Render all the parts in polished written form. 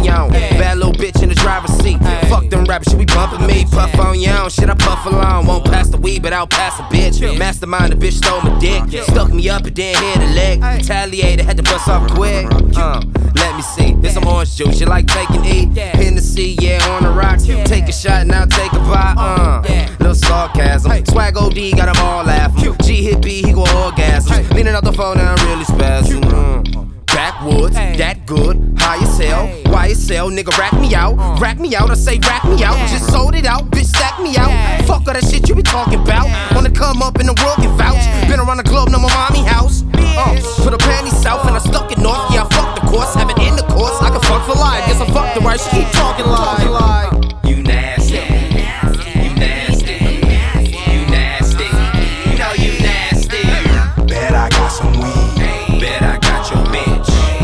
on. Bad little bitch in the driver's seat. Fuck them rappers, shit we bumpin' me. Puff on your own, shit I puff along. Won't pass the weed, but I'll pass a bitch. Mastermind, the bitch stole my dick. Stuck me up and then hit a leg. Retaliated, had to bust off quick. Let me see, there's some orange juice. You like taking E? Hennessy, yeah, on the rocks. Take a shot and I'll take a bite. Little sarcasm. Swag OD, got them all laughing. G hit B, he go orgasm. Leaning out the phone, now I'm really spazzing. Backwoods, that good, high as hell, YSL, nigga rack me out, I say rack me out, just sold it out, bitch stack me out, fuck all that shit you be talking about, wanna come up in the world can vouch, been around the globe, know my mommy house, put a panty south and I stuck it north, yeah I fucked the course, have it in the course, I can fuck for life, guess I fucked the right, she keep talking like, you nasty, you nasty, you nasty, you know you nasty, bet I got some weed, bet I got your bitch.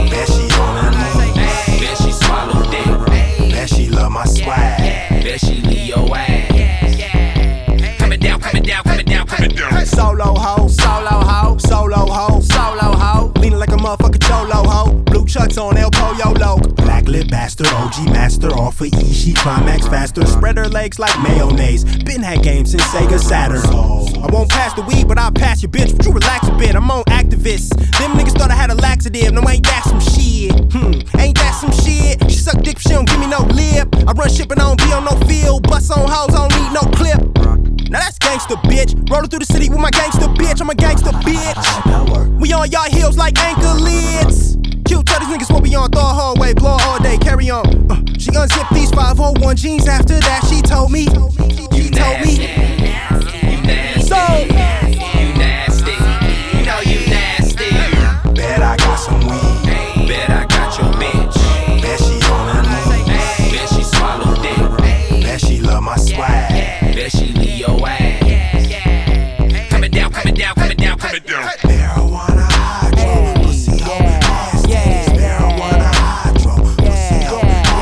My swag. Bet she leave your ass. Coming down, coming down, coming down, coming down. Solo ho, Solo ho, solo ho, solo ho. leaning like a motherfucking cholo ho. Blue chucks on El Pollo Low. Black lip bastard, OG master, off for E. She climax faster. Spread her legs like mayonnaise. Been had games since Sega Saturn. I won't pass the weed, but I'll pass your bitch. Would you relax a bit? I'm on activists. Them niggas thought I had a laxative. No, ain't that some shit? Ain't that some shit? She suck dick, but she don't give me no lip. I run shit, but I don't be on no field. Bust on hoes, I don't need no clip. Now that's gangsta, bitch. Rolling through the city with my gangsta bitch. I'm a gangsta bitch. We on y'all heels like anchor lids. Cute, tell these niggas what we on. Throw a hallway, blow all day, carry on. She unzipped these 501 jeans. After that, she told me. She told me. You nasty. So, you nasty. You know you nasty. bet I got some weed. Bet I got your bitch. Bet she on her knees. Bet she swallowed dick. Bet she love my swag. Bet she leave your ass. Coming down, coming down, coming down, coming down. Marijuana hydro, pussy hoe nasty. Marijuana hydro, pussy hoe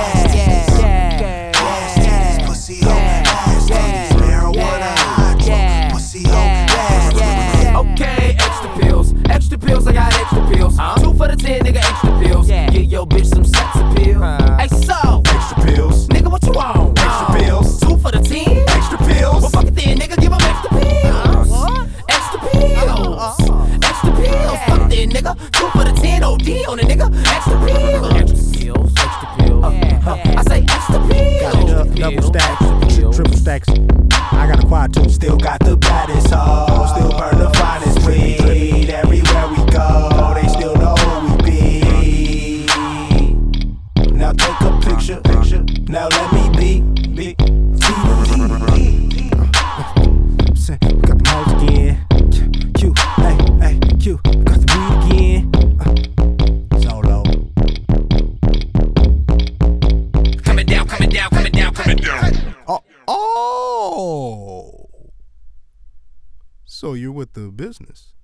nasty. Pussy hoe nasty. Marijuana hydro, pussy hoe nasty. Okay, extra pills, I got extra pills. 2 for the 10, nigga, extra pills. Get your bitch some sex appeal. Hey, so, Extra pills, nigga, what you want? extra pills, 2 for the 10? extra pills. Well, fuck it then, nigga, give 'em extra pills. Extra pills. Extra pills. Fuck it then, nigga. 2 for the 10, OD on it, nigga. Extra pills. Extra pills. Extra pills. I say extra pills. Double stacks, triple stacks. I got a quad too. Still got the baddest hoe. Still burn the finest weed. Everywhere we go, they still know who we be. Now take a picture. Now let me be. We got the hoes again. Q, hey, Q. Got the weed again. Solo. Coming down, coming down, coming down, coming down. Oh. So you're with the business.